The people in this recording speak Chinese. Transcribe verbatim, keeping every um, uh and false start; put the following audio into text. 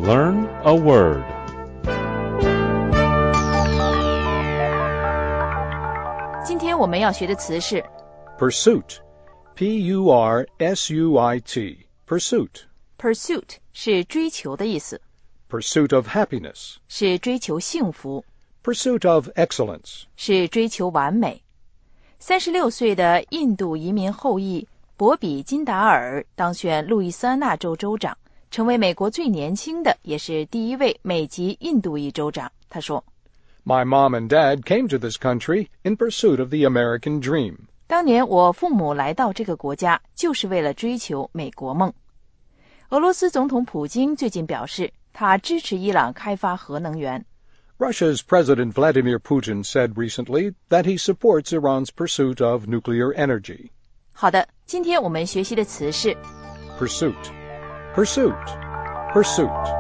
Learn a word. Today 今天我们要学的词是 Pursuit. P U R S U I T. Pursuit. Pursuit 是追求的意思， Pursuit of happiness. 是追求幸福， Pursuit of excellence. 是追求完美。三十六岁的印度移民后裔博比金达尔当选路易斯安那州州长，成为美国最年轻的也是第一位美籍印度裔州长。他说 My mom and dad came to this country in pursuit of the American dream. 当年我父母来到这个国家就是为了追求美国梦。俄罗斯总统普京最近表示，他支持伊朗开发核能源。 Russia's President Vladimir Putin said recently that he supports Iran's pursuit of nuclear energy. 好的，今天我们学习的词是 Pursuit. Pursuit. Pursuit.